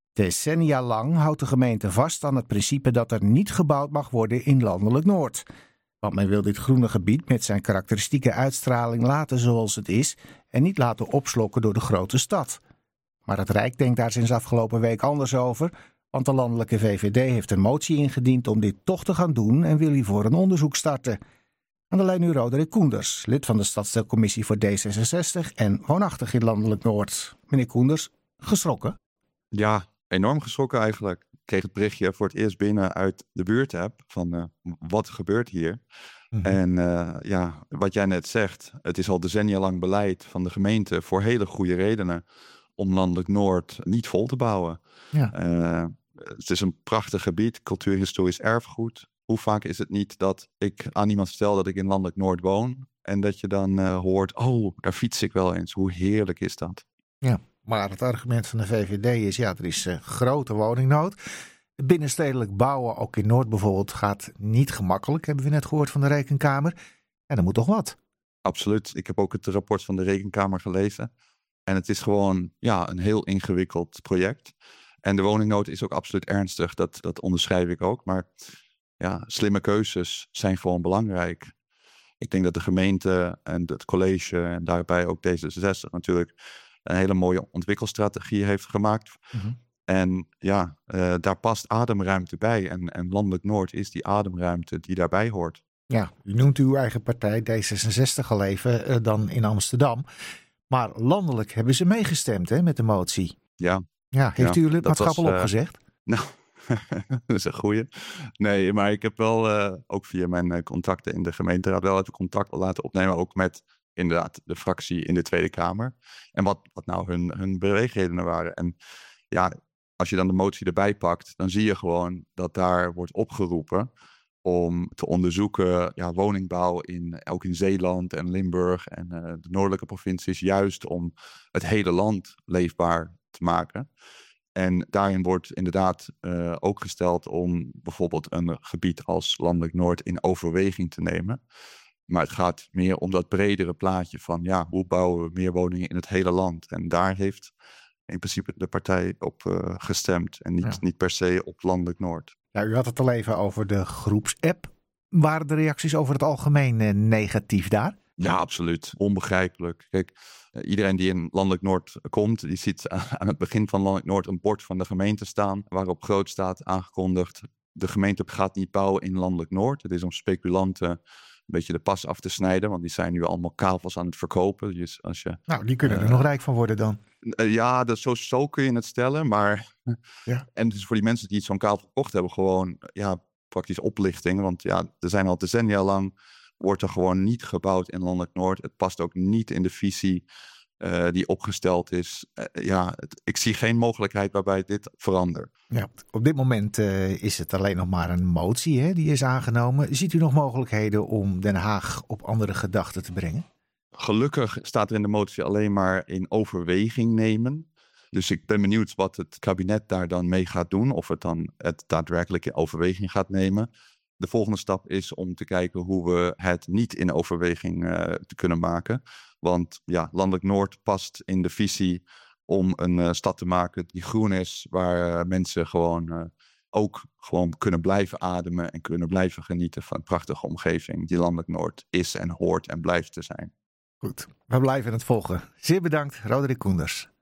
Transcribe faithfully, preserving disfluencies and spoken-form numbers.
Decennia lang houdt de gemeente vast aan het principe dat er niet gebouwd mag worden in Landelijk Noord. Want men wil dit groene gebied met zijn karakteristieke uitstraling laten zoals het is en niet laten opslokken door de grote stad. Maar het Rijk denkt daar sinds afgelopen week anders over, want de landelijke V V D heeft een motie ingediend om dit toch te gaan doen en wil hiervoor een onderzoek starten. Aan de lijn nu Roderick Koenders, lid van de Stadsdeelcommissie voor D zesenzestig en woonachtig in Landelijk Noord. Meneer Koenders, geschrokken? Ja, enorm geschrokken eigenlijk. Ik kreeg het berichtje voor het eerst binnen uit de buurtapp van uh, wat gebeurt hier. Mm-hmm. En uh, ja, wat jij net zegt, het is al decennia lang beleid van de gemeente voor hele goede redenen om Landelijk Noord niet vol te bouwen. Ja. Uh, het is een prachtig gebied, cultuurhistorisch erfgoed. Hoe vaak is het niet dat ik aan iemand stel dat ik in Landelijk Noord woon en dat je dan uh, hoort, oh, daar fiets ik wel eens. Hoe heerlijk is dat? Ja, maar het argument van de V V D is, ja, er is uh, grote woningnood. Binnenstedelijk bouwen, ook in Noord bijvoorbeeld, gaat niet gemakkelijk, hebben we net gehoord van de Rekenkamer. En er moet toch wat? Absoluut. Ik heb ook het rapport van de Rekenkamer gelezen. En het is gewoon ja, een heel ingewikkeld project. En de woningnood is ook absoluut ernstig, dat, dat onderschrijf ik ook. Maar ja, slimme keuzes zijn gewoon belangrijk. Ik denk dat de gemeente en het college en daarbij ook D zesenzestig natuurlijk een hele mooie ontwikkelstrategie heeft gemaakt. Mm-hmm. En ja, uh, daar past ademruimte bij. En, en Landelijk Noord is die ademruimte die daarbij hoort. Ja, u noemt uw eigen partij D zesenzestig al even, uh, dan in Amsterdam. Maar landelijk hebben ze meegestemd hè, met de motie. Ja. Ja, heeft ja, u uw lidmaatschap al uh, opgezegd? Nou, dat is een goeie. Nee, maar ik heb wel uh, ook via mijn uh, contacten in de gemeenteraad wel even contact laten opnemen. Ook met inderdaad de fractie in de Tweede Kamer. En wat, wat nou hun, hun beweegredenen waren. En ja, als je dan de motie erbij pakt, dan zie je gewoon dat daar wordt opgeroepen om te onderzoeken ja, woningbouw in, ook in Zeeland en Limburg en uh, de noordelijke provincies, juist om het hele land leefbaar te maken. En daarin wordt inderdaad uh, ook gesteld om bijvoorbeeld een gebied als Landelijk Noord in overweging te nemen. Maar het gaat meer om dat bredere plaatje van ja, hoe bouwen we meer woningen in het hele land. En daar heeft in principe de partij op uh, gestemd en niet, ja. niet per se op Landelijk Noord. Ja, u had het al even over de groepsapp. Waren de reacties over het algemeen uh, negatief daar? Ja, absoluut. Onbegrijpelijk. Kijk, uh, iedereen die in Landelijk Noord komt, die ziet uh, aan het begin van Landelijk Noord een bord van de gemeente staan, waarop groot staat aangekondigd, de gemeente gaat niet bouwen in Landelijk Noord. Het is om speculanten een beetje de pas af te snijden, want die zijn nu allemaal kavels aan het verkopen. Dus als je, nou, die kunnen er uh, nog rijk van worden dan. Uh, ja, dat, zo, zo kun je het stellen, maar ja. En het is voor die mensen die het zo'n kavel gekocht hebben gewoon ja, praktisch oplichting, want ja, er zijn al decennia lang, wordt er gewoon niet gebouwd in Landelijk Noord. Het past ook niet in de visie uh, die opgesteld is. Uh, ja, het, ik zie geen mogelijkheid waarbij dit verandert. Ja, op dit moment uh, is het alleen nog maar een motie hè, die is aangenomen. Ziet u nog mogelijkheden om Den Haag op andere gedachten te brengen? Gelukkig staat er in de motie alleen maar in overweging nemen. Dus ik ben benieuwd wat het kabinet daar dan mee gaat doen. Of het dan het daadwerkelijk in overweging gaat nemen. De volgende stap is om te kijken hoe we het niet in overweging uh, te kunnen maken. Want ja, Landelijk Noord past in de visie om een uh, stad te maken die groen is. Waar uh, mensen gewoon uh, ook gewoon kunnen blijven ademen en kunnen blijven genieten van een prachtige omgeving die Landelijk Noord is en hoort en blijft te zijn. Goed, we blijven het volgen. Zeer bedankt, Roderick Koenders.